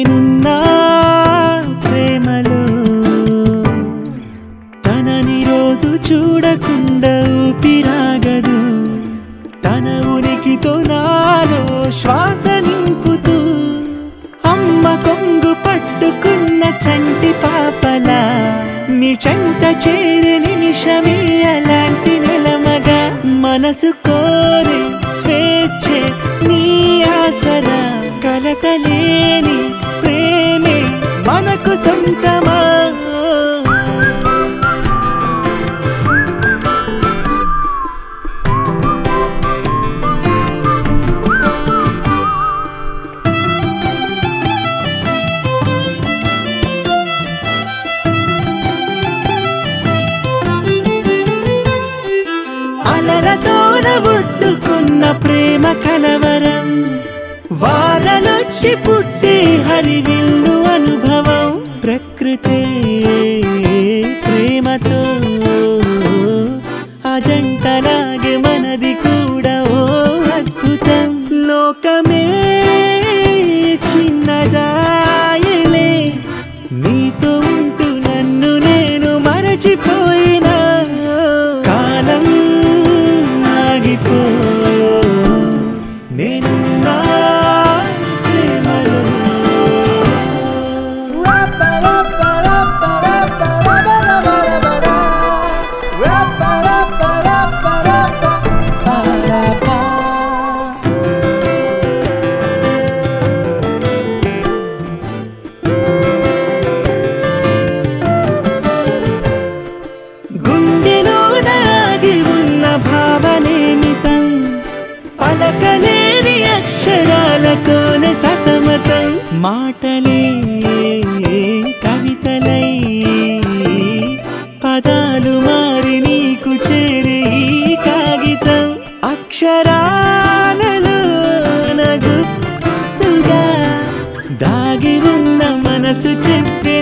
నేనున్నా ప్రేమలో తనని రోజు చూడకుండా ఊపిరాగదు తన ఉనికితో నాలో శ్వాస నింపుతూ అమ్మ కొంగు పట్టుకున్న చంటి పాపలా నీ చెంత చేరే నిమిషమే అలాంటి నెలమగా మనసు కోరే స్వేచ్ఛే నీ ఆసరా కలతలేని ప్రేమే మనకు సొంతమా అలలతోన ఒడ్డుకున్న ప్రేమ కలవరం వానలొచ్చి పుట్టే హరివిల్లు అనుభవం ప్రకృతే ప్రేమతో అజంటలాగే మనది కూడా ఓ అద్భుతం లోకమే చిన్నదాయలే నీతో ఉంటూ నన్ను నేను మరచిపోయినా కాలం ఆగిపో నేనున్నా ప్రేమలో గుండెలో నాగి ఉన్న భావనేమితం పలకలేని అక్షరాలతోనే సతమతం మాటలే కవితలై పదాలు మారి నీకు చేరే ఈ కాగితం అక్షరాలలో గుర్తుగా దాగి ఉన్న మనసు చెప్పే